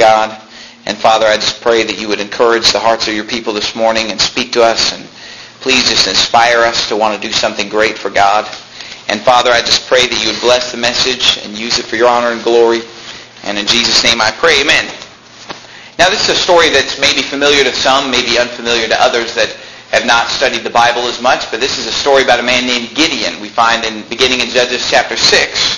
God. And Father, I just pray that you would encourage the hearts of your people this morning and speak to us, and please just inspire us to want to do something great for God. And Father, I just pray that you would bless the message and use it for your honor and glory. And in Jesus' name I pray, amen. Now this is a story that's maybe familiar to some, maybe unfamiliar to others that have not studied the Bible as much, but this is a story about a man named Gideon we find beginning in Judges chapter 6.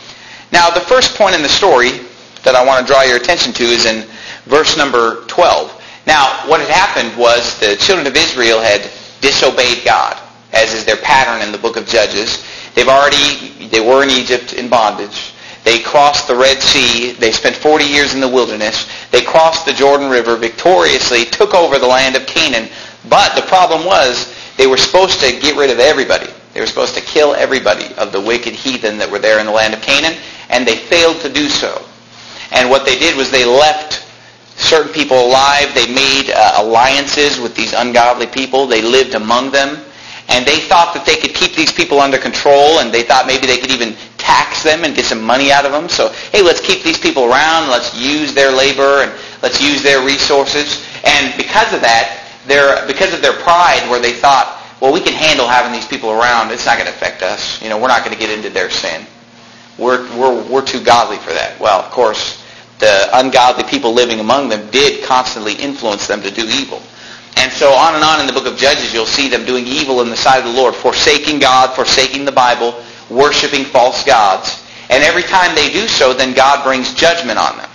Now the first point in the story that I want to draw your attention to is in verse number 12. Now what had happened was the children of Israel had disobeyed God, as is their pattern in the book of Judges. They were in Egypt in bondage. They crossed the Red Sea. They spent 40 years in the wilderness. They crossed the Jordan River victoriously, took over the land of Canaan. But the problem was they were supposed to get rid of everybody. They were supposed to kill everybody of the wicked heathen that were there in the land of Canaan, and they failed to do so. And what they did was they left certain people alive. They made alliances with these ungodly people. They lived among them. And they thought that they could keep these people under control, and they thought maybe they could even tax them and get some money out of them. So, hey, let's keep these people around. Let's use their labor, and let's use their resources. And because of that, because of their pride, where they thought, well, we can handle having these people around. It's not going to affect us. We're not going to get into their sin. We're too godly for that. Well, of course, the ungodly people living among them did constantly influence them to do evil. And so on and on in the book of Judges, you'll see them doing evil in the sight of the Lord, forsaking God, forsaking the Bible, worshiping false gods. And every time they do so, then God brings judgment on them.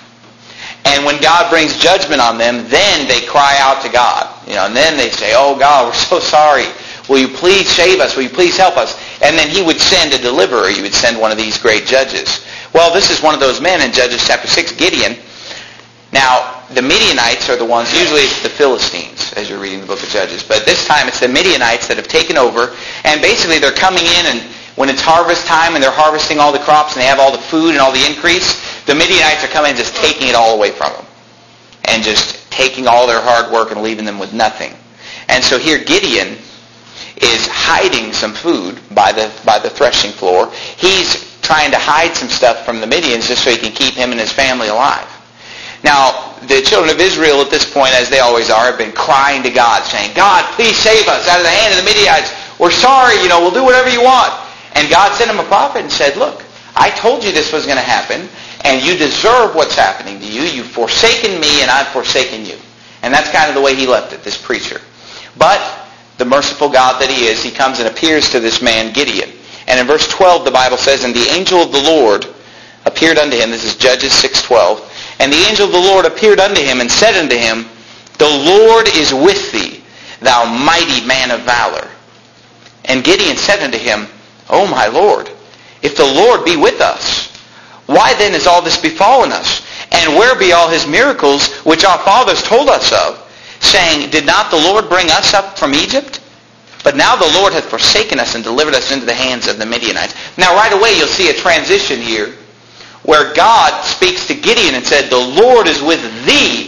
And when God brings judgment on them, then they cry out to God. And then they say, oh God, we're so sorry. Will you please save us? Will you please help us? And then he would send a deliverer. He would send one of these great judges. Well, this is one of those men in Judges chapter 6, Gideon. Now, the Midianites are the ones, usually it's the Philistines as you're reading the book of Judges, but this time it's the Midianites that have taken over, and basically they're coming in, and when it's harvest time and they're harvesting all the crops and they have all the food and all the increase, the Midianites are coming and just taking it all away from them, and just taking all their hard work and leaving them with nothing. And so here Gideon is hiding some food by the threshing floor. He's trying to hide some stuff from the Midians just so he can keep him and his family alive. Now, the children of Israel at this point, as they always are, have been crying to God, saying, God, please save us out of the hand of the Midianites. We're sorry, we'll do whatever you want. And God sent him a prophet and said, look, I told you this was going to happen, and you deserve what's happening to you. You've forsaken me, and I've forsaken you. And that's kind of the way he left it, this preacher. But the merciful God that he is, he comes and appears to this man, Gideon. And in verse 12, the Bible says, and the angel of the Lord appeared unto him. This is Judges 6:12. And the angel of the Lord appeared unto him and said unto him, the Lord is with thee, thou mighty man of valor. And Gideon said unto him, O my Lord, if the Lord be with us, why then is all this befallen us? And where be all his miracles which our fathers told us of, saying, did not the Lord bring us up from Egypt? But now the Lord hath forsaken us and delivered us into the hands of the Midianites. Now right away you'll see a transition here, where God speaks to Gideon and said, the Lord is with thee,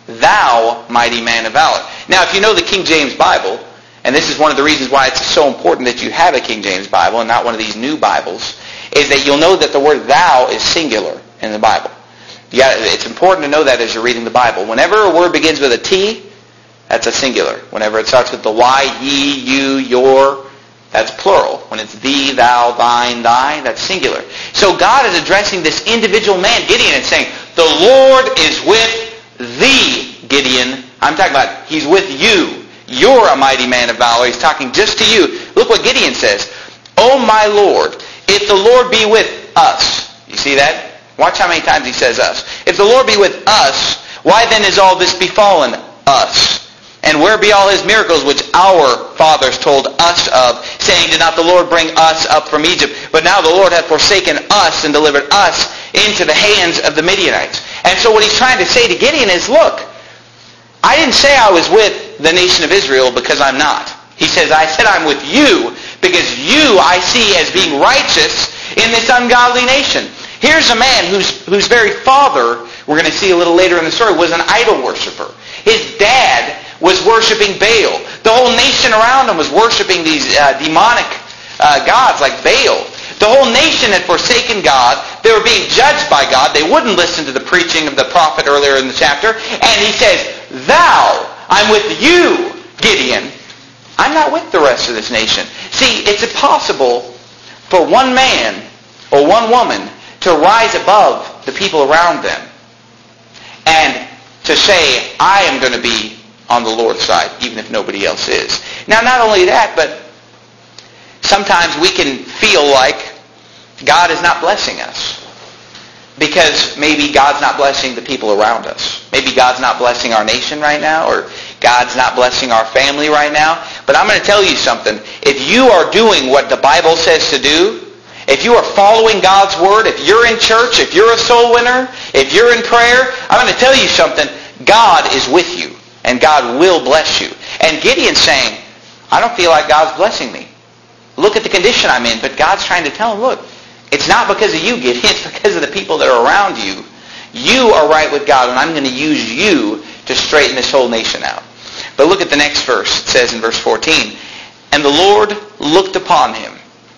thou mighty man of valor. Now, if you know the King James Bible, and this is one of the reasons why it's so important that you have a King James Bible and not one of these new Bibles, is that you'll know that the word thou is singular in the Bible. It's important to know that as you're reading the Bible. Whenever a word begins with a T, that's a singular. Whenever it starts with the Y, ye, you, your, that's plural. When it's thee, thou, thine, thy, that's singular. So God is addressing this individual man, Gideon, and saying, the Lord is with thee, Gideon. I'm talking about, he's with you. You're a mighty man of valor. He's talking just to you. Look what Gideon says. O my Lord, if the Lord be with us. You see that? Watch how many times he says us. If the Lord be with us, why then is all this befallen us? And where be all his miracles which our fathers told us of, saying, did not the Lord bring us up from Egypt? But now the Lord hath forsaken us and delivered us into the hands of the Midianites. And so what he's trying to say to Gideon is, look, I didn't say I was with the nation of Israel because I'm not. He says, I said I'm with you because you I see as being righteous in this ungodly nation. Here's a man whose very father, we're going to see a little later in the story, was an idol worshiper. His dad was worshiping Baal. The whole nation around him was worshiping these demonic gods like Baal. The whole nation had forsaken God. They were being judged by God. They wouldn't listen to the preaching of the prophet earlier in the chapter. And he says, thou, I'm with you, Gideon. I'm not with the rest of this nation. See, it's impossible for one man or one woman to rise above the people around them and to say, I am going to be on the Lord's side, even if nobody else is. Now, not only that, but sometimes we can feel like God is not blessing us because maybe God's not blessing the people around us. Maybe God's not blessing our nation right now, or God's not blessing our family right now. But I'm going to tell you something. If you are doing what the Bible says to do, if you are following God's Word, if you're in church, if you're a soul winner, if you're in prayer, I'm going to tell you something. God is with you, and God will bless you. And Gideon's saying, I don't feel like God's blessing me. Look at the condition I'm in. But God's trying to tell him, look, it's not because of you, Gideon. It's because of the people that are around you. You are right with God, and I'm going to use you to straighten this whole nation out. But look at the next verse. It says in verse 14, and the Lord looked upon him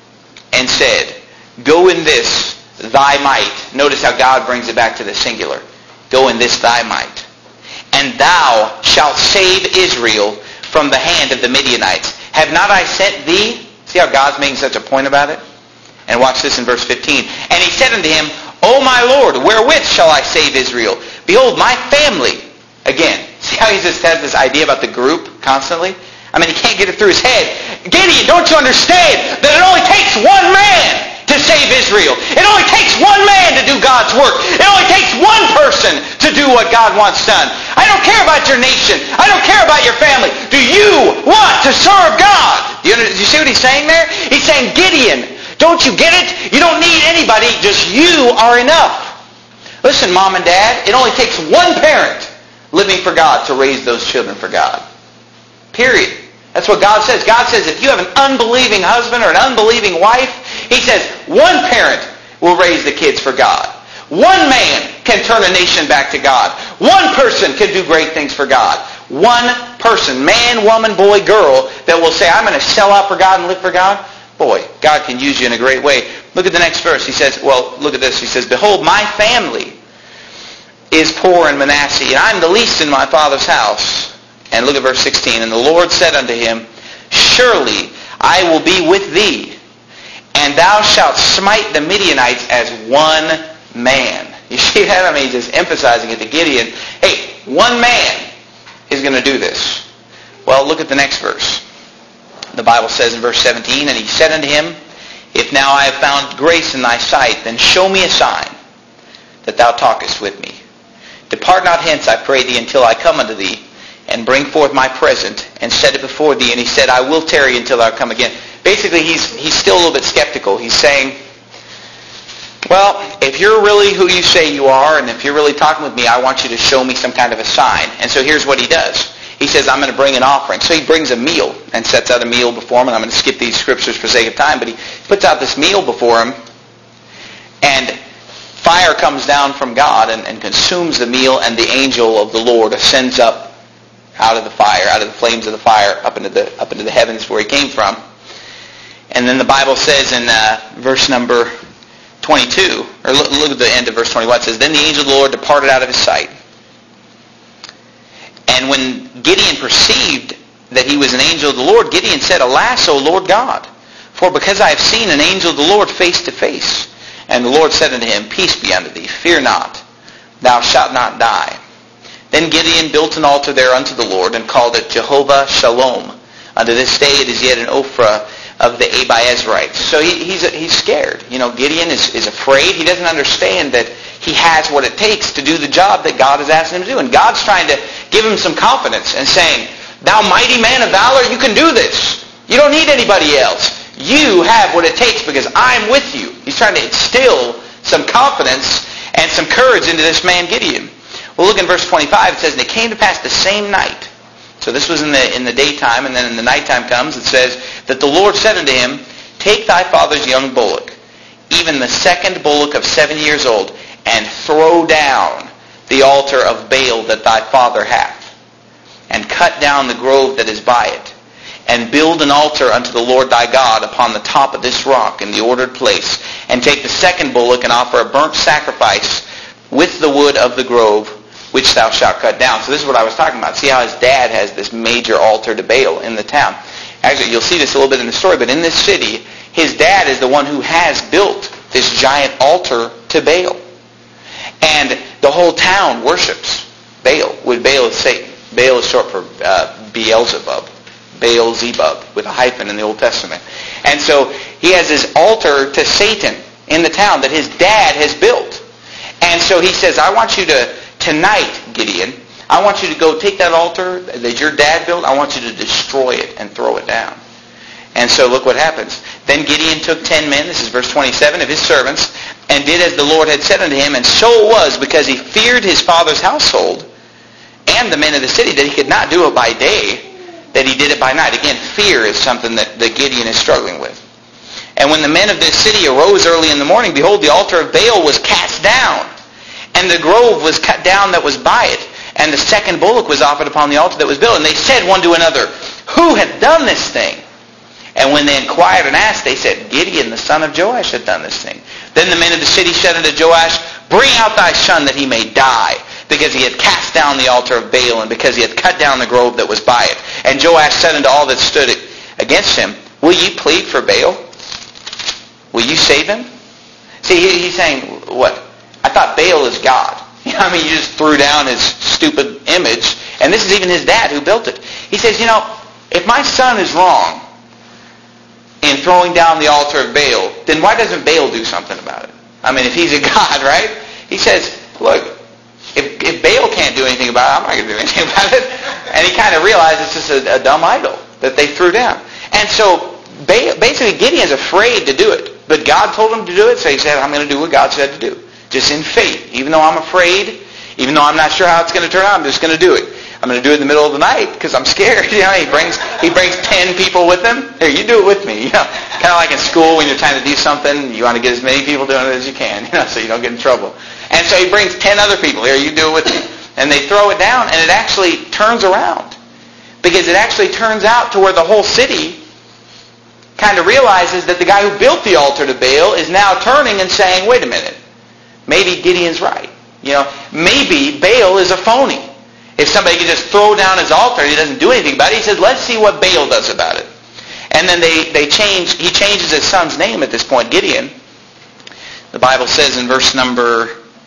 and said, go in this thy might. Notice how God brings it back to the singular. Go in this thy might. And thou shalt save Israel from the hand of the Midianites. Have not I sent thee? See how God's making such a point about it? And watch this in verse 15. And he said unto him, O my Lord, wherewith shall I save Israel? Behold, my family. Again, see how he just has this idea about the group constantly? I mean, he can't get it through his head. Gideon, don't you understand that it only takes one man to save Israel? It only takes one man to do God's work. It only takes one person to do what God wants done. I don't care about your nation. I don't care about your family. Do you want to serve God? Do you see what he's saying there? He's saying, Gideon, don't you get it? You don't need anybody. Just you are enough. Listen, Mom and Dad, it only takes one parent living for God to raise those children for God. Period. That's what God says. God says if you have an unbelieving husband or an unbelieving wife, he says one parent will raise the kids for God. One man can turn a nation back to God. One person can do great things for God. One person, man, woman, boy, girl, that will say, I'm going to sell out for God and live for God. Boy, God can use you in a great way. Look at the next verse. He says, well, look at this. He says, behold, my family is poor in Manasseh, and I'm the least in my father's house. And look at verse 16. And the Lord said unto him, surely I will be with thee, and thou shalt smite the Midianites as one man. You see that? I mean, he's just emphasizing it to Gideon. Hey, one man is going to do this. Well, look at the next verse. The Bible says in verse 17, and he said unto him, if now I have found grace in thy sight, then show me a sign that thou talkest with me. Depart not hence, I pray thee, until I come unto thee, and bring forth my present, and set it before thee. And he said, I will tarry until thou come again. Basically, he's still a little bit skeptical. He's saying, well, if you're really who you say you are, and if you're really talking with me, I want you to show me some kind of a sign. And so here's what he does. He says, I'm going to bring an offering. So he brings a meal and sets out a meal before him. And I'm going to skip these scriptures for sake of time. But he puts out this meal before him. And fire comes down from God and consumes the meal. And the angel of the Lord ascends up out of the fire, out of the flames of the fire, up into the heavens where he came from. And then the Bible says in verse number 22, or look at the end of verse 21, it says, then the angel of the Lord departed out of his sight. And when Gideon perceived that he was an angel of the Lord, Gideon said, alas, O Lord God, for because I have seen an angel of the Lord face to face. And the Lord said unto him, peace be unto thee, fear not, thou shalt not die. Then Gideon built an altar there unto the Lord, and called it Jehovah Shalom. Unto this day it is yet an Ophrah of the Abiezrites. So he's scared. You know, Gideon is afraid. He doesn't understand that he has what it takes to do the job that God has asked him to do. And God's trying to give him some confidence and saying, thou mighty man of valor, you can do this. You don't need anybody else. You have what it takes because I'm with you. He's trying to instill some confidence and some courage into this man Gideon. Well, look in verse 25. It says, and it came to pass the same night. So this was in the daytime, and then in the nighttime comes, it says, that the Lord said unto him, take thy father's young bullock, even the second bullock of 7 years old, and throw down the altar of Baal that thy father hath, and cut down the grove that is by it, and build an altar unto the Lord thy God upon the top of this rock in the ordered place, and take the second bullock and offer a burnt sacrifice with the wood of the grove, which thou shalt cut down. So this is what I was talking about. See how his dad has this major altar to Baal in the town. Actually, you'll see this a little bit in the story, but in this city, his dad is the one who has built this giant altar to Baal. And the whole town worships Baal. Baal is Satan. Baal is short for Beelzebub. Beelzebub, with a hyphen in the Old Testament. And so he has this altar to Satan in the town that his dad has built. And so he says, I want you to, tonight, Gideon, I want you to go take that altar that your dad built, I want you to destroy it and throw it down. And so look what happens. Then Gideon took 10 men, this is verse 27, of his servants, and did as the Lord had said unto him. And so it was, because he feared his father's household and the men of the city, that he could not do it by day, that he did it by night. Again, fear is something that Gideon is struggling with. And when the men of this city arose early in the morning, behold, the altar of Baal was cast down, and the grove was cut down that was by it, and the second bullock was offered upon the altar that was built. And they said one to another, Who hath done this thing? And when they inquired and asked, they said, Gideon, the son of Joash, hath done this thing. Then the men of the city said unto Joash, Bring out thy son that he may die, because he had cast down the altar of Baal, and because he had cut down the grove that was by it. And Joash said unto all that stood against him, Will ye plead for Baal? Will you save him? See, he's saying, what? I thought Baal is God. You just threw down his stupid image. And this is even his dad who built it. He says, if my son is wrong in throwing down the altar of Baal, then why doesn't Baal do something about it? If he's a god, right? He says, look, if Baal can't do anything about it, I'm not going to do anything about it. And he kind of realized it's just a dumb idol that they threw down. And so basically Gideon's afraid to do it. But God told him to do it, so he said, I'm going to do what God said to do. Just in faith. Even though I'm afraid, even though I'm not sure how it's going to turn out, I'm just going to do it. I'm going to do it in the middle of the night because I'm scared. He brings 10 people with him. Here, you do it with me. Kind of like in school when you're trying to do something, you want to get as many people doing it as you can, so you don't get in trouble. And so he brings 10 other people. Here, you do it with me. And they throw it down, and it actually turns around. Because it actually turns out to where the whole city kind of realizes that the guy who built the altar to Baal is now turning and saying, wait a minute, maybe Gideon's right. Maybe Baal is a phony. If somebody can just throw down his altar and he doesn't do anything about it, he says, let's see what Baal does about it. And then he changes his son's name at this point, Gideon. The Bible says in verse number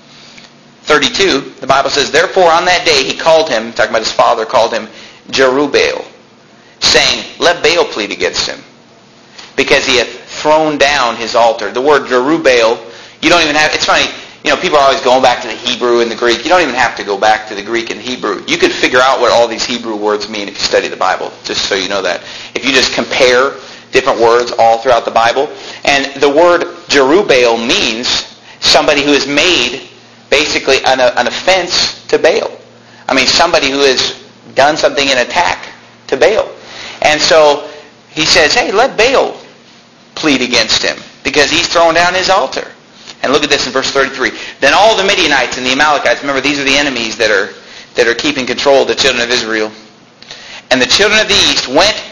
32, the Bible says, Therefore on that day he called him, talking about his father, called him Jerubbaal, saying, Let Baal plead against him, because he hath thrown down his altar. The word Jerubbaal, you don't even have, it's funny, people are always going back to the Hebrew and the Greek. You don't even have to go back to the Greek and Hebrew. You could figure out what all these Hebrew words mean if you study the Bible, just so you know that. If you just compare different words all throughout the Bible. And the word Jerubbaal means somebody who has made basically an offense to Baal. Somebody who has done something in attack to Baal. And so he says, hey, let Baal plead against him because he's thrown down his altar. And look at this in verse 33. Then all the Midianites and the Amalekites, remember these are the enemies that are keeping control of the children of Israel. And the children of the east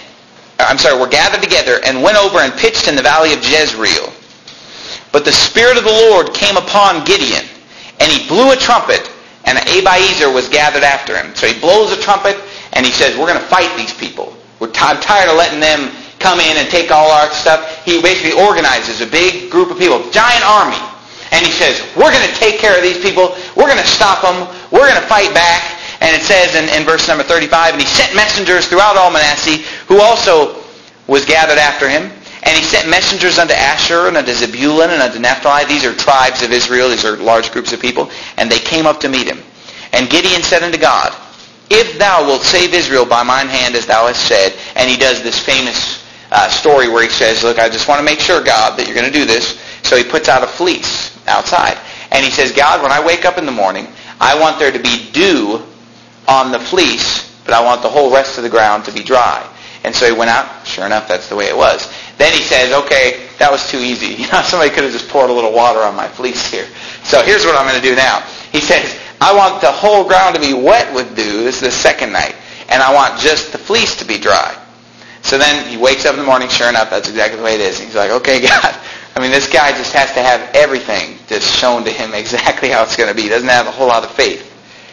were gathered together and went over and pitched in the valley of Jezreel. But the Spirit of the Lord came upon Gideon, and he blew a trumpet, and Abiezer was gathered after him. So he blows a trumpet, and he says, we're going to fight these people. I'm tired of letting them come in and take all our stuff. He basically organizes a big group of people, giant army. And he says, we're going to take care of these people. We're going to stop them. We're going to fight back. And it says in verse number 35, And he sent messengers throughout all Manasseh, who also was gathered after him. And he sent messengers unto Asher, and unto Zebulun, and unto Naphtali. These are tribes of Israel. These are large groups of people. And they came up to meet him. And Gideon said unto God, If thou wilt save Israel by mine hand, as thou hast said. And he does this famous story where he says, look, I just want to make sure, God, that you're going to do this. So he puts out a fleece outside. And he says, God, when I wake up in the morning, I want there to be dew on the fleece, but I want the whole rest of the ground to be dry. And so he went out. Sure enough, that's the way it was. Then he says, okay, that was too easy. Somebody could have just poured a little water on my fleece here. So here's what I'm going to do now. He says, I want the whole ground to be wet with dew. This is the second night. And I want just the fleece to be dry. So then he wakes up in the morning. Sure enough, that's exactly the way it is. He's like, okay, God, I mean, this guy just has to have everything just shown to him exactly how it's going to be. He doesn't have a whole lot of faith.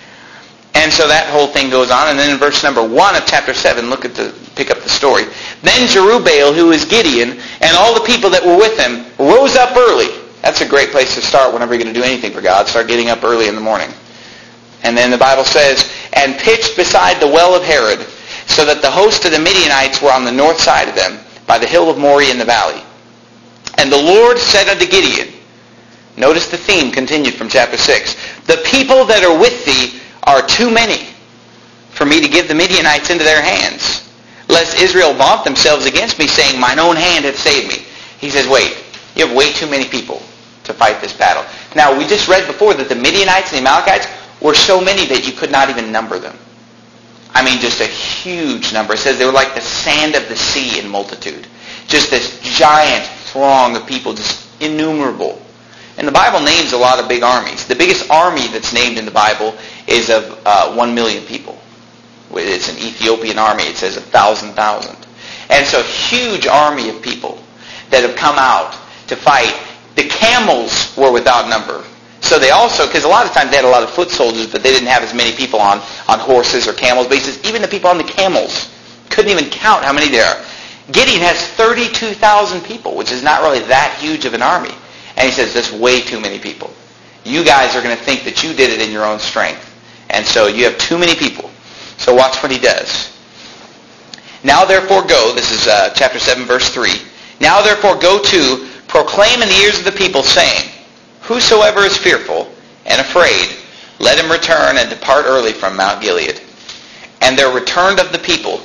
And so that whole thing goes on. And then in verse number 1 of chapter 7, pick up the story. Then Jerubbaal, who is Gideon, and all the people that were with him, rose up early. That's a great place to start whenever you're going to do anything for God. Start getting up early in the morning. And then the Bible says, and pitched beside the well of Harod, so that the host of the Midianites were on the north side of them, by the hill of Moreh in the valley. And the Lord said unto Gideon, notice the theme continued from chapter 6, the people that are with thee are too many for me to give the Midianites into their hands, lest Israel vaunt themselves against me, saying, mine own hand hath saved me. He says, wait, you have way too many people to fight this battle. Now, we just read before that the Midianites and the Amalekites were so many that you could not even number them. I mean, just a huge number. It says they were like the sand of the sea in multitude. Just this giant throng of people, just innumerable. And the Bible names a lot of big armies. The biggest army that's named in the Bible is of 1 million people. It's an Ethiopian army. It says 1,000. And it's a huge army of people that have come out to fight. The camels were without number. So they also, because a lot of times they had a lot of foot soldiers, but they didn't have as many people on horses or camels. But he says even the people on the camels couldn't even count how many there are. Gideon has 32,000 people, which is not really that huge of an army. And he says, that's way too many people. You guys are going to think that you did it in your own strength. And so you have too many people. So watch what he does. Now therefore go, this is chapter 7, verse 3. Now therefore go to, proclaim in the ears of the people, saying, whosoever is fearful and afraid, let him return and depart early from Mount Gilead. And there returned of the people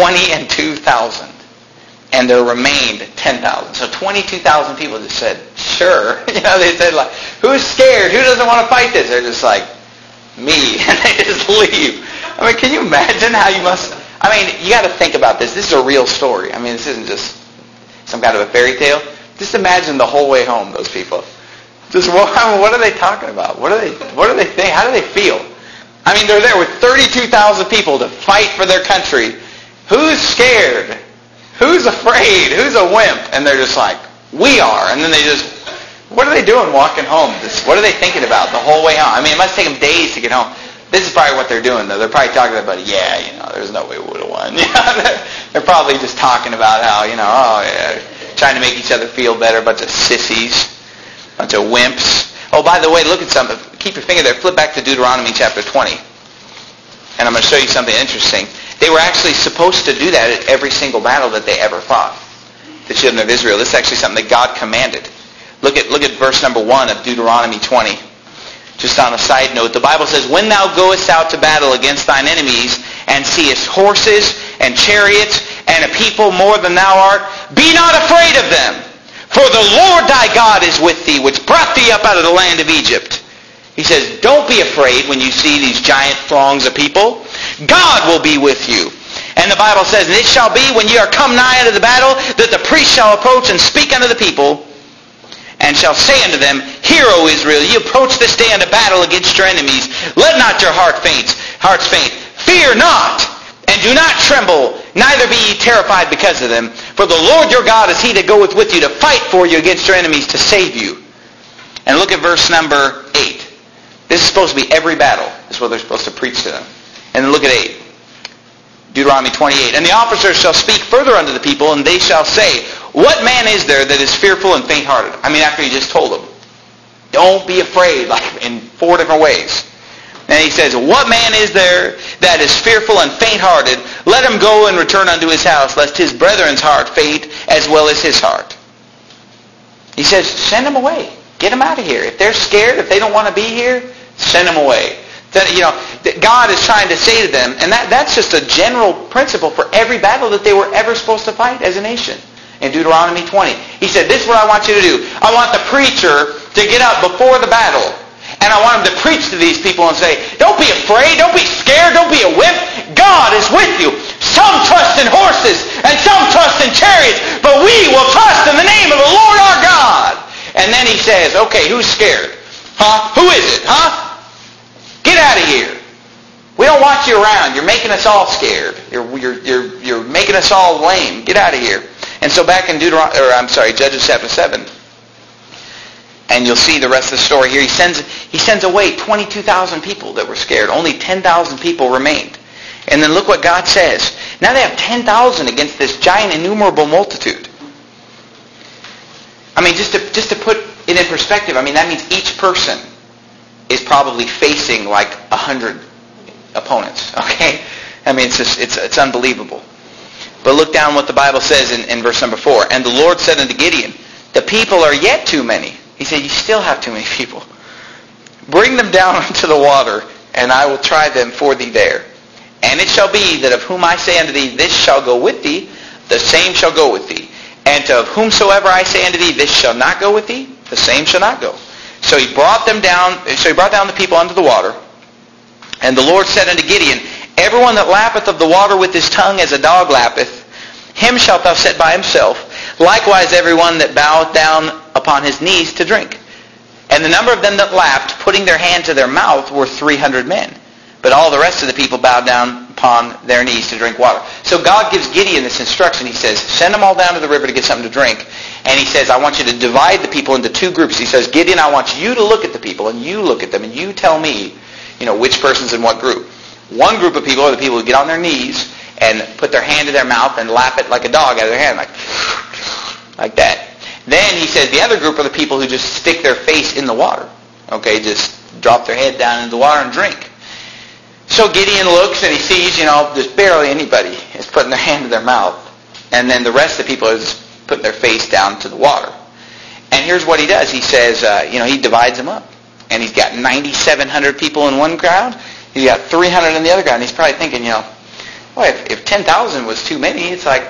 22,000. And there remained 10,000. So 22,000 people just said, sure. They said, like, who's scared? Who doesn't want to fight this? They're just like, me. And they just leave. I mean, can you imagine how you must... I mean, you got to think about this. This is a real story. I mean, this isn't just some kind of a fairy tale. Just imagine the whole way home, those people. Just, what are they talking about? What do they think? How do they feel? I mean, they're there with 32,000 people to fight for their country. Who's scared? Who's afraid? Who's a wimp? And they're just like, we are. And then they just, what are they doing walking home? What are they thinking about the whole way home? I mean, it must take them days to get home. This is probably what they're doing, though. They're probably talking about, there's no way we would have won. They're probably just talking about how, trying to make each other feel better. A bunch of sissies, a bunch of wimps. Oh, by the way, look at something. Keep your finger there. Flip back to Deuteronomy chapter 20. And I'm going to show you something interesting. They were actually supposed to do that at every single battle that they ever fought. The children of Israel. This is actually something that God commanded. Look at verse number 1 of Deuteronomy 20. Just on a side note, the Bible says, when thou goest out to battle against thine enemies, and seest horses and chariots, and a people more than thou art, be not afraid of them. For the Lord thy God is with thee, which brought thee up out of the land of Egypt. He says, don't be afraid when you see these giant throngs of people. God will be with you. And the Bible says, and it shall be when ye are come nigh unto the battle, that the priest shall approach and speak unto the people, and shall say unto them, hear, O Israel, ye approach this day unto battle against your enemies. Let not your hearts faint. Fear not, and do not tremble, neither be ye terrified because of them. For the Lord your God is he that goeth with you to fight for you against your enemies, to save you. And look at verse number 8. This is supposed to be every battle. This is what they're supposed to preach to them. And then look at 8. Deuteronomy 28. And the officers shall speak further unto the people, and they shall say, what man is there that is fearful and faint-hearted? I mean, after he just told them. Don't be afraid, like in 4 different ways. And he says, what man is there that is fearful and faint-hearted? Let him go and return unto his house, lest his brethren's heart faint as well as his heart. He says, send them away. Get them out of here. If they're scared, if they don't want to be here, send them away. God is trying to say to them, and that's just a general principle for every battle that they were ever supposed to fight as a nation. In Deuteronomy 20. He said, this is what I want you to do. I want the preacher to get up before the battle. And I want him to preach to these people and say, don't be afraid, don't be scared, don't be a wimp. God is with you. Some trust in horses and some trust in chariots, but we will trust in the name of the Lord our God. And then he says, okay, who's scared? Huh? Who is it? Huh? Get out of here. We don't want you around. You're making us all scared. You're making us all lame. Get out of here. And so back in Judges chapter 7, And you'll see the rest of the story here. He sends away 22,000 people that were scared. Only 10,000 people remained. And then look what God says. Now they have 10,000 against this giant, innumerable multitude. I mean, just to put it in perspective, I mean, that means each person is probably facing like 100 opponents. Okay? I mean, it's unbelievable. But look down what the Bible says in verse number 4. And the Lord said unto Gideon, the people are yet too many. He said, you still have too many people. Bring them down unto the water, and I will try them for thee there. And it shall be that of whom I say unto thee, this shall go with thee, the same shall go with thee. And of whomsoever I say unto thee, this shall not go with thee, the same shall not go. So he brought down the people unto the water. And the Lord said unto Gideon, everyone that lappeth of the water with his tongue as a dog lappeth, him shalt thou set by himself. Likewise everyone that boweth down upon his knees to drink. And the number of them that lapped, putting their hand to their mouth, were 300 men. But all the rest of the people bowed down upon their knees to drink water. So God gives Gideon this instruction. He says, send them all down to the river to get something to drink. And he says, I want you to divide the people into two groups. He says, Gideon, I want you to look at the people, and you look at them, and you tell me, which person's in what group. One group of people are the people who get on their knees and put their hand to their mouth and lap it like a dog out of their hand, like that. Then he says the other group are the people who just stick their face in the water. Okay, just drop their head down into the water and drink. So Gideon looks and he sees, there's barely anybody is putting their hand to their mouth. And then the rest of the people are just putting their face down to the water. And here's what he does. He says, he divides them up. And he's got 9,700 people in one crowd. He's got 300 in the other crowd. And he's probably thinking, if 10,000 was too many, it's like,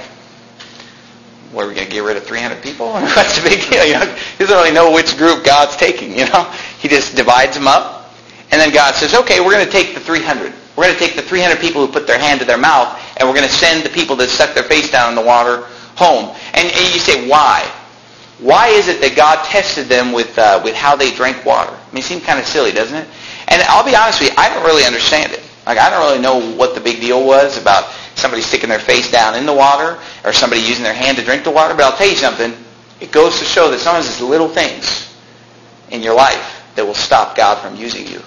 what, are we going to get rid of 300 people? What's the big deal? He doesn't really know which group God's taking, He just divides them up. And then God says, okay, we're going to take the 300. We're going to take the 300 people who put their hand to their mouth, and we're going to send the people that stuck their face down in the water home. And you say, why? Why is it that God tested them with how they drank water? I mean, it seems kind of silly, doesn't it? And I'll be honest with you, I don't really understand it. I don't really know what the big deal was about somebody sticking their face down in the water or somebody using their hand to drink the water. But I'll tell you something. It goes to show that sometimes it's little things in your life that will stop God from using you.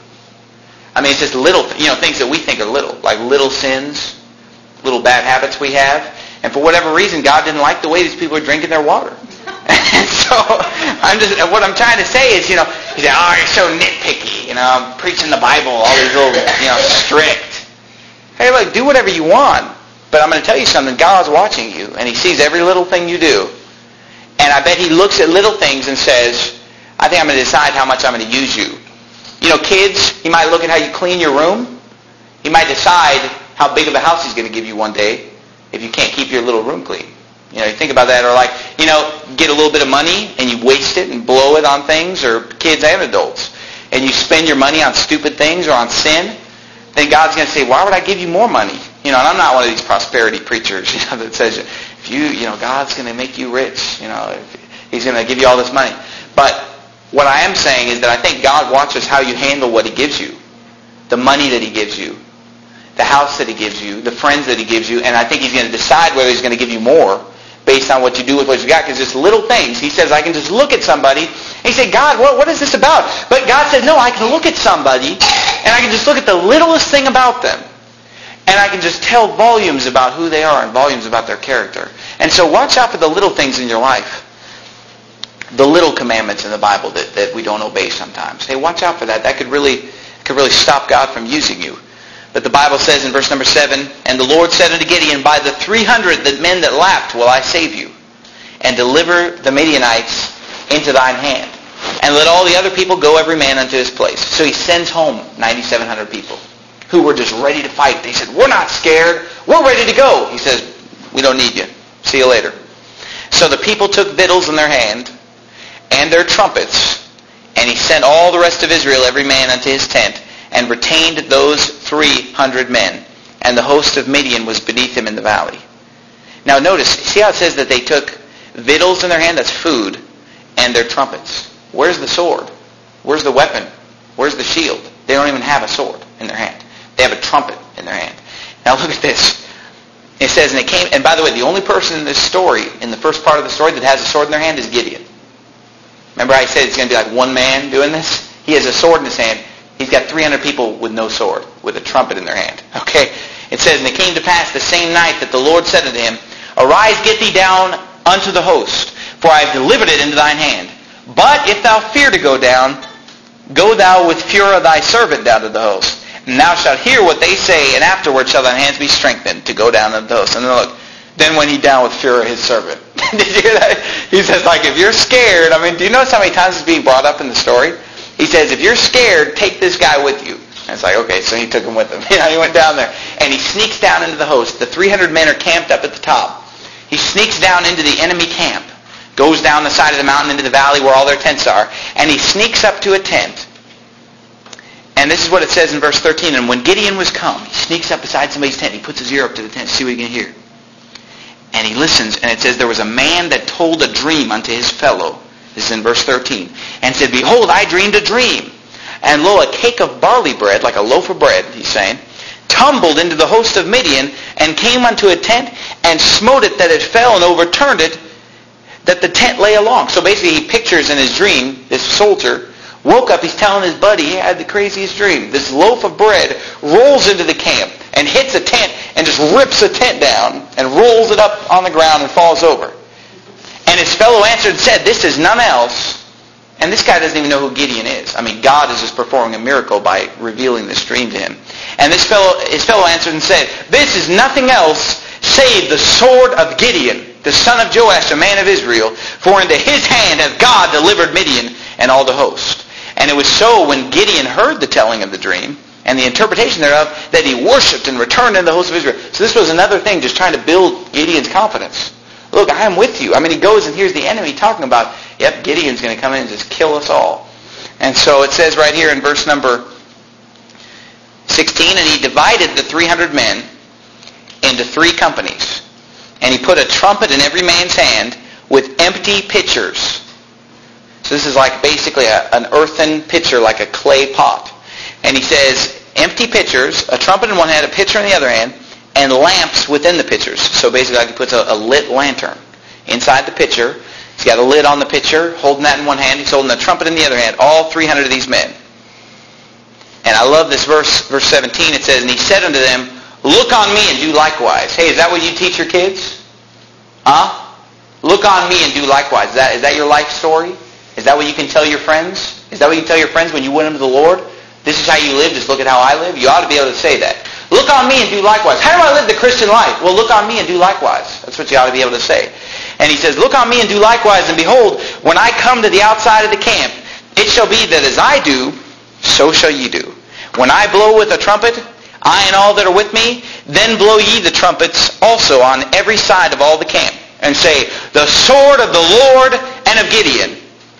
I mean, it's just little, things that we think are little, like little sins, little bad habits we have. And for whatever reason, God didn't like the way these people are drinking their water. And so what I'm trying to say is, you say, oh, you're so nitpicky, I'm preaching the Bible, all these little, strict. Hey, look, do whatever you want. But I'm going to tell you something. God's watching you, and he sees every little thing you do. And I bet he looks at little things and says, I think I'm going to decide how much I'm going to use you. Kids, he might look at how you clean your room. He might decide how big of a house he's going to give you one day if you can't keep your little room clean. You think about that. Or get a little bit of money and you waste it and blow it on things, or kids and adults. And you spend your money on stupid things or on sin. Then God's going to say, why would I give you more money? And I'm not one of these prosperity preachers, that says, if God's going to make you rich, he's going to give you all this money. But what I am saying is that I think God watches how you handle what he gives you. The money that he gives you. The house that he gives you. The friends that he gives you. And I think he's going to decide whether he's going to give you more based on what you do with what you got. Because it's little things. He says, I can just look at somebody and you say, God, what is this about? But God says, no, I can look at somebody and I can just look at the littlest thing about them. And I can just tell volumes about who they are and volumes about their character. And so watch out for the little things in your life. The little commandments in the Bible that we don't obey sometimes. Hey, watch out for that. That could really stop God from using you. But the Bible says in verse number 7, and the Lord said unto Gideon, by the 300 men that lapped will I save you, and deliver the Midianites into thine hand. And let all the other people go every man unto his place. So he sends home 9,700 people who were just ready to fight. They said, we're not scared. We're ready to go. He says, we don't need you. See you later. So the people took victuals in their hand and their trumpets, and he sent all the rest of Israel, every man unto his tent, and retained those 300 men. And the host of Midian was beneath him in the valley. Now notice, see how it says that they took victuals in their hand, that's food, and their trumpets. Where's the sword? Where's the weapon? Where's the shield? They don't even have a sword in their hand. They have a trumpet in their hand. Now look at this. It says, and it came, and by the way, the only person in this story, in the first part of the story, that has a sword in their hand is Gideon. Remember I said it's going to be like one man doing this? He has a sword in his hand. He's got 300 people with no sword, with a trumpet in their hand. Okay? It says, and it came to pass the same night that the Lord said unto him, Arise, get thee down unto the host, for I have delivered it into thine hand. But if thou fear to go down, go thou with Phurah thy servant down to the host. And thou shalt hear what they say, and afterward shall thine hands be strengthened to go down unto the host. And then look, then went he down with Phurah his servant. Did you hear that? He says, like, if you're scared, do you notice how many times it's being brought up in the story? He says, if you're scared, take this guy with you. And it's like, okay, so he took him with him. He went down there. And he sneaks down into the host. The 300 men are camped up at the top. He sneaks down into the enemy camp, goes down the side of the mountain into the valley where all their tents are, and he sneaks up to a tent. And this is what it says in verse 13. And when Gideon was come, he sneaks up beside somebody's tent. He puts his ear up to the tent to see what he can hear. And he listens, and it says, there was a man that told a dream unto his fellow. This is in verse 13. And said, Behold, I dreamed a dream. And lo, a cake of barley bread, like a loaf of bread, he's saying, tumbled into the host of Midian, and came unto a tent, and smote it that it fell, and overturned it, that the tent lay along. So basically he pictures in his dream, this soldier, woke up, he's telling his buddy he had the craziest dream. This loaf of bread rolls into the camp, and hits a tent, and just rips the tent down, and rolls it up on the ground, and falls over. And his fellow answered and said, This is none else. And this guy doesn't even know who Gideon is. God is just performing a miracle by revealing this dream to him. And his fellow answered and said, This is nothing else save the sword of Gideon, the son of Joash, a man of Israel. For into his hand hath God delivered Midian and all the host. And it was so when Gideon heard the telling of the dream and the interpretation thereof, that he worshipped and returned into the host of Israel. So this was another thing, just trying to build Gideon's confidence. Look, I am with you. He goes and hears the enemy talking about, yep, Gideon's going to come in and just kill us all. And so it says right here in verse number 16, and he divided the 300 men into 3 companies. And he put a trumpet in every man's hand with empty pitchers. So this is like basically an earthen pitcher, like a clay pot. And he says, empty pitchers, a trumpet in one hand, a pitcher in the other hand, and lamps within the pitchers. So basically like he puts a lit lantern inside the pitcher. He's got a lid on the pitcher, holding that in one hand. He's holding a trumpet in the other hand, all 300 of these men. And I love this verse 17. It says, and he said unto them, Look on me and do likewise. Hey, is that what you teach your kids? Look on me and do likewise. Is that your life story? Is that what you can tell your friends? Is that what you tell your friends when you win them to the Lord? This is how you live, just look at how I live? You ought to be able to say that. Look on me and do likewise. How do I live the Christian life? Well, look on me and do likewise. That's what you ought to be able to say. And he says, Look on me and do likewise, and behold, when I come to the outside of the camp, it shall be that as I do, so shall ye do. When I blow with a trumpet, I and all that are with me, then blow ye the trumpets also on every side of all the camp, and say, The sword of the Lord and of Gideon.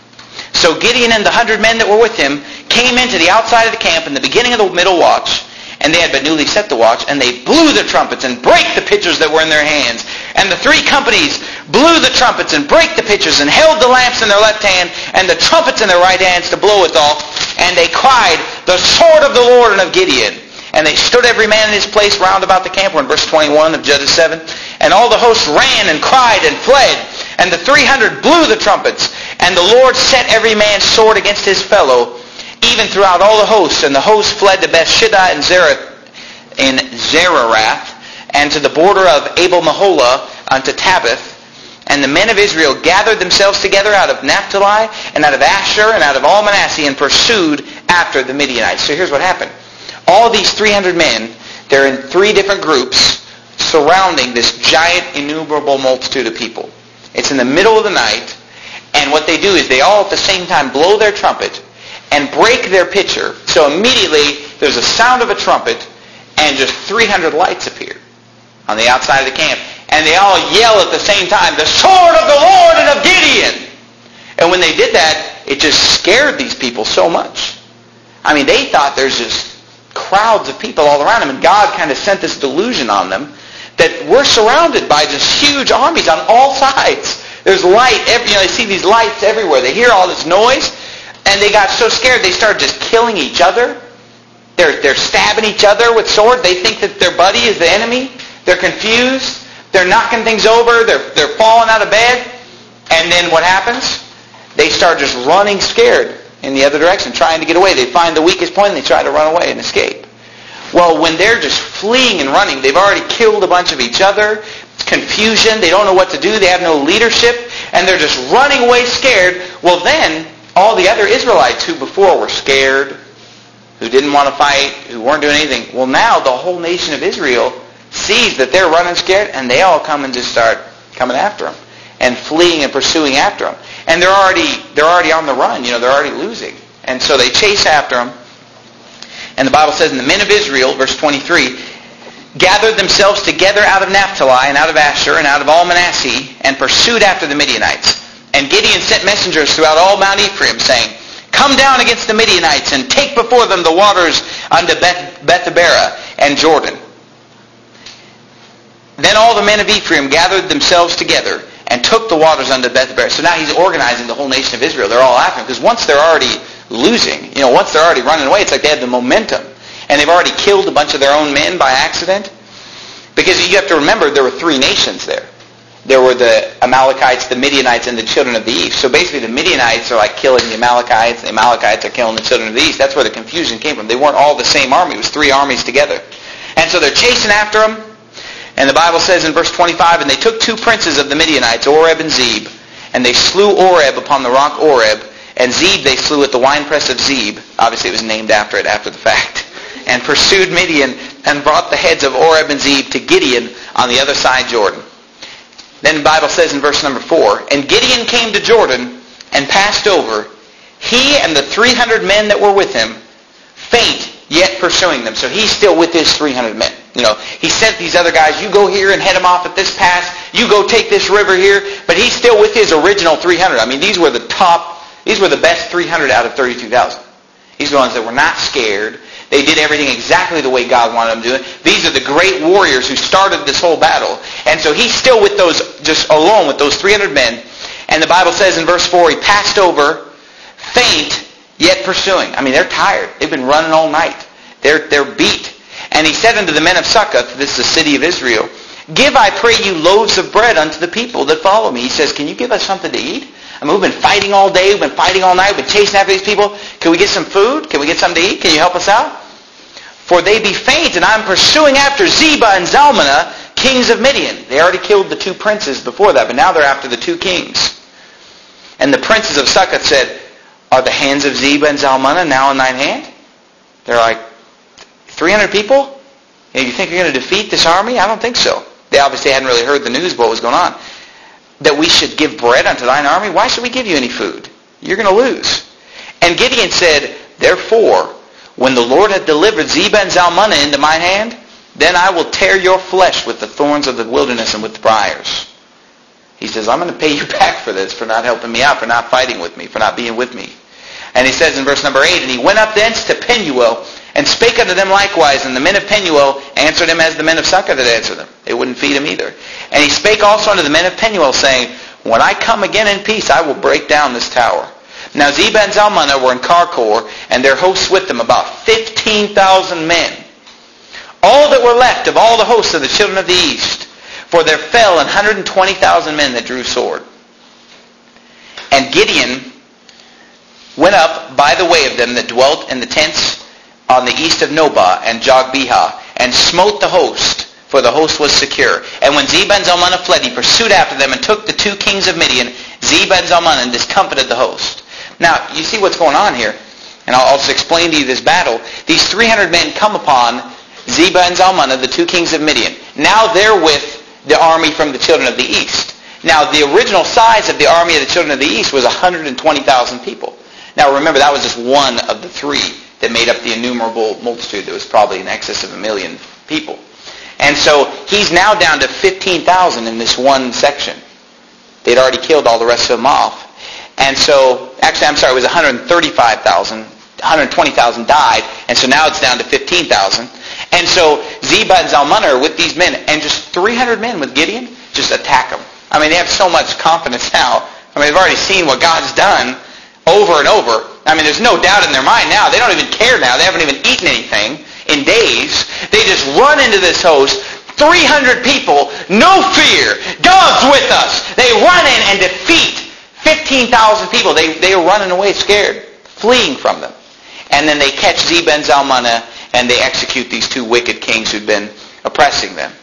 So Gideon and the 100 men that were with him came into the outside of the camp in the beginning of the middle watch, and they had but newly set the watch, and they blew the trumpets and brake the pitchers that were in their hands. And the 3 companies blew the trumpets and brake the pitchers and held the lamps in their left hand and the trumpets in their right hands to blow withal. And they cried, The sword of the Lord and of Gideon. And they stood every man in his place round about the camp. We're in verse 21 of Judges 7. And all the hosts ran and cried and fled. And the 300 blew the trumpets. And the Lord set every man's sword against his fellow, even throughout all the hosts. And the hosts fled to Bethshidah and Zererath, and to the border of Abel-Meholah unto Tabith. And the men of Israel gathered themselves together out of Naphtali, and out of Asher, and out of all Manasseh, and pursued after the Midianites. So here's what happened. All these 300 men, they're in 3 different groups surrounding this giant, innumerable multitude of people. It's in the middle of the night, and what they do is they all at the same time blow their trumpet and break their pitcher. So immediately there's a sound of a trumpet, and just 300 lights appear on the outside of the camp. And they all yell at the same time, The sword of the Lord and of Gideon! And when they did that, it just scared these people so much. They thought there's just crowds of people all around them, and God kind of sent this delusion on them that we're surrounded by just huge armies on all sides. There's light, they see these lights everywhere. They hear all this noise, and they got so scared they started just killing each other. They're stabbing each other with swords. They think that their buddy is the enemy. They're confused. They're knocking things over. They're falling out of bed. And then what happens? they start just running scared in the other direction, trying to get away. They find the weakest point and they try to run away and escape. Well, when they're just fleeing and running, they've already killed a bunch of each other. It's confusion. They don't know what to do. They have no leadership. And they're just running away scared. Well, then all the other Israelites who before were scared, who didn't want to fight, who weren't doing anything, well, now the whole nation of Israel sees that they're running scared, and they all come and just start coming after them and fleeing and pursuing after them. And they're already on the run. They're already losing. And so they chase after them. And the Bible says, and the men of Israel, verse 23, gathered themselves together out of Naphtali and out of Asher and out of all Manasseh and pursued after the Midianites. And Gideon sent messengers throughout all Mount Ephraim, saying, come down against the Midianites and take before them the waters unto Bethabara and Jordan. Then all the men of Ephraim gathered themselves together and took the waters unto Bethabara. So now he's organizing the whole nation of Israel. They're all after him, because once they're already losing, once they're already running away, it's like they have the momentum. And they've already killed a bunch of their own men by accident. Because you have to remember, there were three nations there. There were the Amalekites, the Midianites, and the children of the east. So basically the Midianites are like killing the Amalekites. The Amalekites are killing the children of the east. That's where the confusion came from. They weren't all the same army. It was three armies together. And so they're chasing after them. And the Bible says in verse 25, and they took two princes of the Midianites, Oreb and Zeb, and they slew Oreb upon the rock Oreb, and Zeb they slew at the winepress of Zeb. Obviously it was named after it after the fact. And pursued Midian and brought the heads of Oreb and Zeb to Gideon on the other side Jordan. Then the Bible says in verse number 4, and Gideon came to Jordan and passed over, he and the 300 men that were with him, faint yet pursuing them. So he's still with his 300 men. He sent these other guys, you go here and head them off at this pass, you go take this river here, but he's still with his original 300. I mean, these were the best 300 out of 32,000. These are the ones that were not scared. They did everything exactly the way God wanted them to do it. These are the great warriors who started this whole battle. And so he's still with those, just alone with those 300 men. And the Bible says in verse 4, he passed over, faint, yet pursuing. I mean, they're tired. They've been running all night. They're beat. And he said unto the men of Succoth, this is the city of Israel, give, I pray you, loaves of bread unto the people that follow me. He says, can you give us something to eat? I mean, we've been fighting all day. We've been fighting all night. We've been chasing after these people. Can we get some food? Can we get something to eat? Can you help us out? For they be faint, and I'm pursuing after Zebah and Zalmunna, kings of Midian. They already killed the two princes before that, but now they're after the two kings. And the princes of Succoth said, are the hands of Zebah and Zalmunna now in thine hand? They're like, 300 people? You think you're going to defeat this army? I don't think so. They obviously hadn't really heard the news of what was going on. That we should give bread unto thine army? Why should we give you any food? You're going to lose. And Gideon said, therefore, when the Lord hath delivered Zebah and Zalmunna into mine hand, then I will tear your flesh with the thorns of the wilderness and with the briars. He says, I'm going to pay you back for this, for not helping me out, for not fighting with me, for not being with me. And he says in verse number 8, and he went up thence to Penuel, and spake unto them likewise, and the men of Penuel answered him as the men of Succoth had answered them. They wouldn't feed him either. And he spake also unto the men of Penuel, saying, when I come again in peace, I will break down this tower. Now Zebah and Zalmunna were in Karkor, and their hosts with them, about 15,000 men. All that were left of all the hosts of the children of the east, for there fell 120,000 men that drew sword. And Gideon went up by the way of them that dwelt in the tents on the east of Nobah and Jogbehah, and smote the host, for the host was secure. And when Zebah and Zalmunna fled, he pursued after them, and took the two kings of Midian, Zebah and Zalmunna, and discomfited the host. Now, you see what's going on here, and I'll just explain to you this battle. These 300 men come upon Zebah and Zalmunna, the two kings of Midian. Now they're with the army from the children of the east. Now, the original size of the army of the children of the east was 120,000 people. Now, remember, that was just one of the three that made up the innumerable multitude that was probably in excess of 1 million people. And so he's now down to 15,000 in this one section. They'd already killed all the rest of them off. And so, actually, I'm sorry, it was 135,000. 120,000 died, and so now it's down to 15,000. And so Zebah and Zalmunna are with these men, and just 300 men with Gideon just attack them. I mean, they have so much confidence now. I mean, they've already seen what God's done over and over. I mean, there's no doubt in their mind now. They don't even care now. They haven't even eaten anything in days. They just run into this host, 300 people, no fear. God's with us. They run in and defeat 15,000 people. They were running away scared, fleeing from them. And then they catch Zebah and Zalmunna, and they execute these two wicked kings who'd been oppressing them.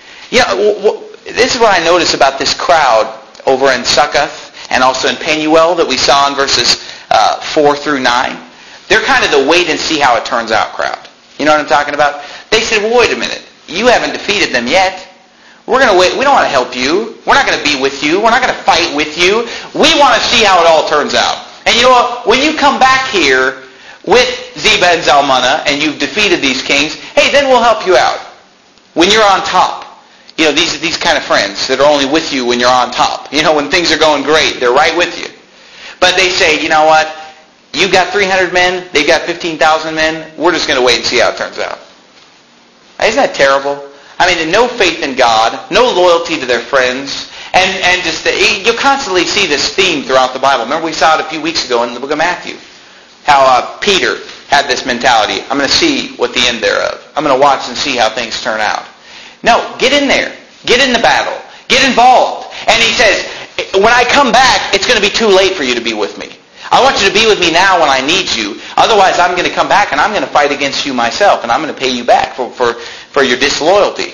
This is what I notice about this crowd over in Succoth and also in Penuel that we saw in verses 4 through 9. They're kind of the wait and see how it turns out crowd. You know what I'm talking about? They said, well, wait a minute. You haven't defeated them yet. We're going to wait. We don't want to help you. We're not going to be with you. We're not going to fight with you. We want to see how it all turns out. And you know what? When you come back here with Zebah and Zalmunna and you've defeated these kings, hey, then we'll help you out. When you're on top. You know, these kind of friends that are only with you when you're on top. You know, when things are going great, they're right with you. But they say, you know what? You've got 300 men. They've got 15,000 men. We're just going to wait and see how it turns out. Isn't that terrible? I mean, no faith in God, no loyalty to their friends, and just you'll constantly see this theme throughout the Bible. Remember we saw it a few weeks ago in the book of Matthew, how Peter had this mentality. I'm going to see what the end thereof. I'm going to watch and see how things turn out. No, get in there. Get in the battle. Get involved. And he says, when I come back, it's going to be too late for you to be with me. I want you to be with me now when I need you. Otherwise, I'm going to come back and I'm going to fight against you myself, and I'm going to pay you back for your disloyalty.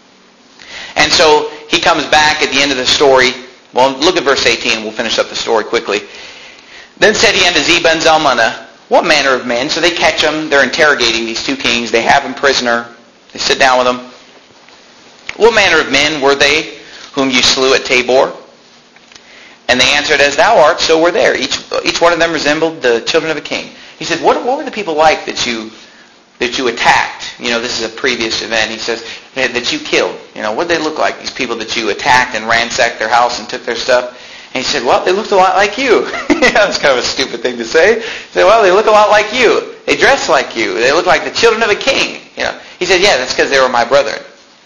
And so he comes back at the end of the story. Well, look at verse 18. We'll finish up the story quickly. Then said he unto Zebah and Zalmunna, what manner of men? So they catch them. They're interrogating these two kings. They have them prisoner. They sit down with them. What manner of men were they whom you slew at Tabor? And they answered, as thou art, so were there. Each one of them resembled the children of a king. He said, what were the people like that you attacked? You know, this is a previous event. He says, that you killed. You know, what did they look like, these people that you attacked and ransacked their house and took their stuff? And he said, well, they looked a lot like you. That's kind of a stupid thing to say. He said, well, they look a lot like you. They dress like you. They look like the children of a king. You know, he said, yeah, that's because they were my brethren.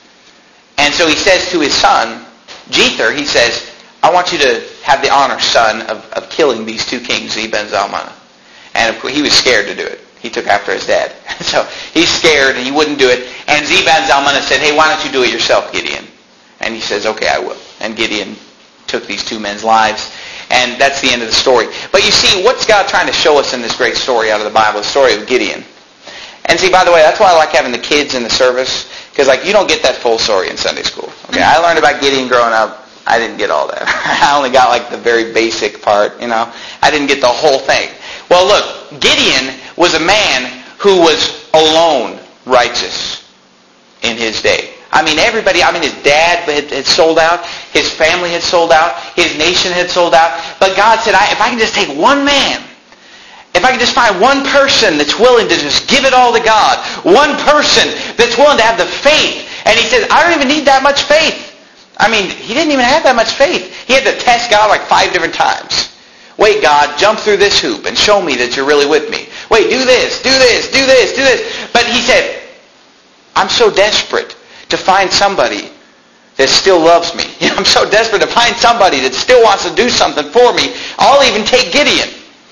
And so he says to his son, Jether, he says, I want you to have the honor, son, of killing these two kings, Zebah and Zalmunna. And of course, he was scared to do it. He took after his dad. So he's scared and he wouldn't do it. And Zebah and Zalmunna said, hey, why don't you do it yourself, Gideon? And he says, okay, I will. And Gideon took these two men's lives. And that's the end of the story. But you see, what's God trying to show us in this great story out of the Bible, the story of Gideon? And see, by the way, that's why I like having the kids in the service. Because, you don't get that full story in Sunday school. Okay, I learned about Gideon growing up. I didn't get all that. I only got, the very basic part, you know. I didn't get the whole thing. Well, look, Gideon was a man who was alone righteous in his day. His dad had sold out. His family had sold out. His nation had sold out. But God said, if I can just take one man, if I can just find one person that's willing to just give it all to God, one person that's willing to have the faith. And he said, I don't even need that much faith. He didn't even have that much faith. He had to test God 5 different times. Wait, God, jump through this hoop and show me that you're really with me. Wait, do this, do this, do this, do this. But he said, I'm so desperate to find somebody that still loves me. I'm so desperate to find somebody that still wants to do something for me. I'll even take Gideon.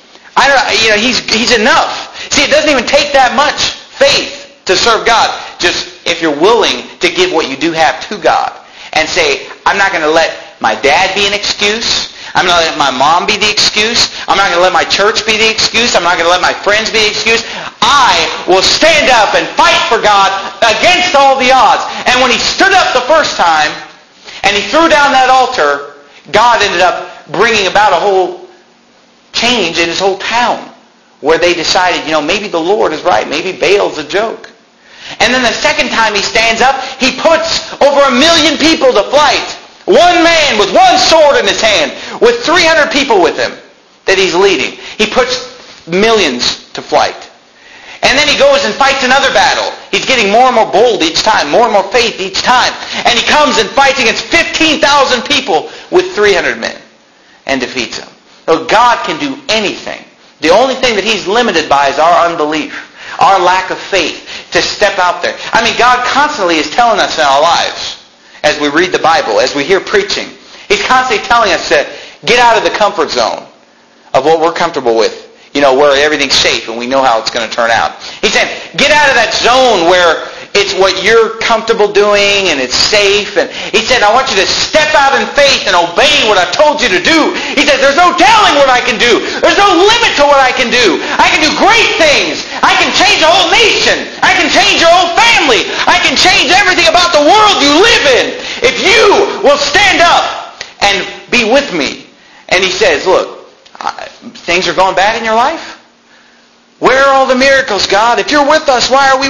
He's enough. See, it doesn't even take that much faith to serve God. Just if you're willing to give what you do have to God and say, I'm not going to let my dad be an excuse. I'm not going to let my mom be the excuse. I'm not going to let my church be the excuse. I'm not going to let my friends be the excuse. I will stand up and fight for God against all the odds. And when he stood up the first time and he threw down that altar, God ended up bringing about a whole change in his whole town where they decided, maybe the Lord is right. Maybe Baal's a joke. And then the second time he stands up, he puts over 1 million people to flight. One man with one sword in his hand, with 300 people with him that he's leading. He puts millions to flight. And then he goes and fights another battle. He's getting more and more bold each time, more and more faith each time. And he comes and fights against 15,000 people with 300 men and defeats them. So God can do anything. The only thing that he's limited by is our unbelief, our lack of faith to step out there. God constantly is telling us in our lives, as we read the Bible, as we hear preaching, he's constantly telling us to get out of the comfort zone of what we're comfortable with, where everything's safe and we know how it's going to turn out. He's saying, get out of that zone where it's what you're comfortable doing and it's safe. And he said, I want you to step out in faith and obey what I've told you to do. He said, there's no telling what I can do. There's no limit to what I can do. I can do great things. I can change a whole nation. I can change your whole family. I can change everything about the world you live in if you will stand up and be with me. And he says, look, things are going bad in your life? Where are all the miracles, God? If you're with us, why are we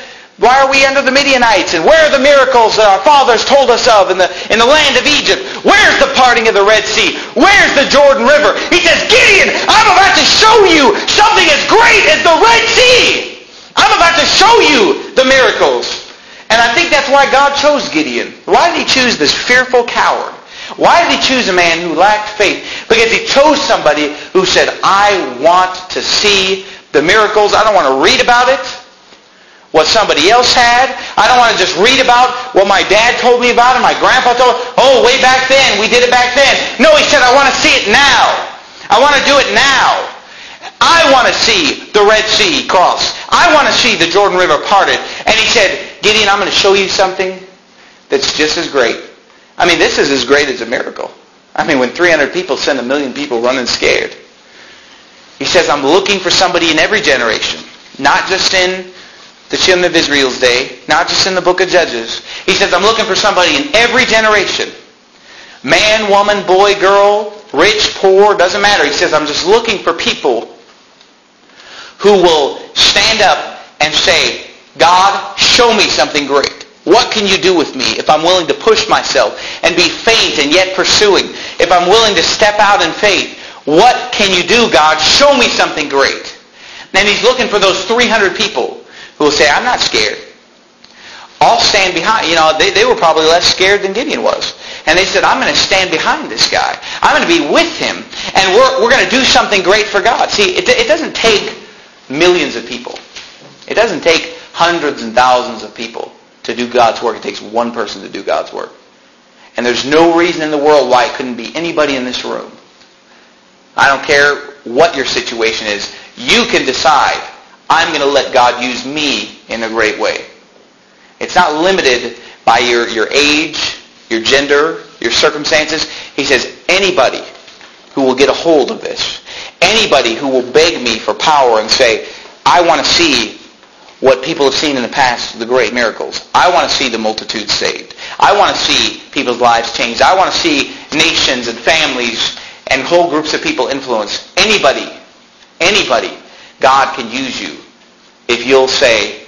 under the Midianites? And where are the miracles that our fathers told us of in the land of Egypt? Where's the parting of the Red Sea? Where's the Jordan River? He says, Gideon, I'm about to show you something as great as the Red Sea. I'm about to show you the miracles. And I think that's why God chose Gideon. Why did he choose this fearful coward? Why did he choose a man who lacked faith? Because he chose somebody who said, I want to see the miracles. I don't want to read about it, what somebody else had. I don't want to just read about what my dad told me about and my grandpa told me. Oh, way back then. We did it back then. No, he said, I want to see it now. I want to do it now. I want to see the Red Sea cross. I want to see the Jordan River parted. And he said, Gideon, I'm going to show you something that's just as great. I mean, this is as great as a miracle. I mean, when 300 people send 1 million people running scared. He says, I'm looking for somebody in every generation, not just in the children of Israel's day, not just in the book of Judges. He says, I'm looking for somebody in every generation. Man, woman, boy, girl, rich, poor, doesn't matter. He says, I'm just looking for people who will stand up and say, God, show me something great. What can you do with me if I'm willing to push myself and be faint and yet pursuing? If I'm willing to step out in faith, what can you do, God? Show me something great. And he's looking for those 300 people who will say, I'm not scared. I'll stand behind. You know, they were probably less scared than Gideon was. And they said, I'm going to stand behind this guy. I'm going to be with him. And we're going to do something great for God. See, it doesn't take millions of people. It doesn't take hundreds and thousands of people to do God's work. It takes one person to do God's work. And there's no reason in the world why it couldn't be anybody in this room. I don't care what your situation is. You can decide, I'm going to let God use me in a great way. It's not limited by your age, your gender, your circumstances. He says, anybody who will get a hold of this, anybody who will beg me for power and say, I want to see what people have seen in the past, the great miracles. I want to see the multitudes saved. I want to see people's lives changed. I want to see nations and families and whole groups of people influenced. Anybody, God can use you if you'll say,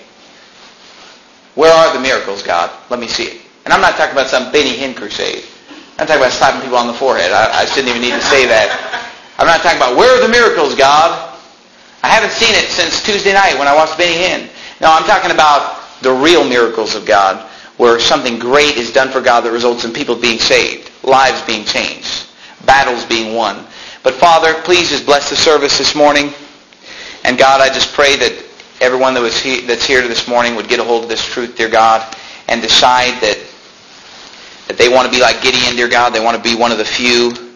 where are the miracles, God? Let me see it. And I'm not talking about some Benny Hinn crusade. I'm talking about slapping people on the forehead. I shouldn't even need to say that. I'm not talking about, where are the miracles, God? I haven't seen it since Tuesday night when I watched Benny Hinn. No, I'm talking about the real miracles of God, where something great is done for God that results in people being saved, lives being changed, battles being won. But Father, please just bless the service this morning. And God, I just pray that everyone that's here this morning would get a hold of this truth, dear God, and decide that they want to be like Gideon, dear God. They want to be one of the few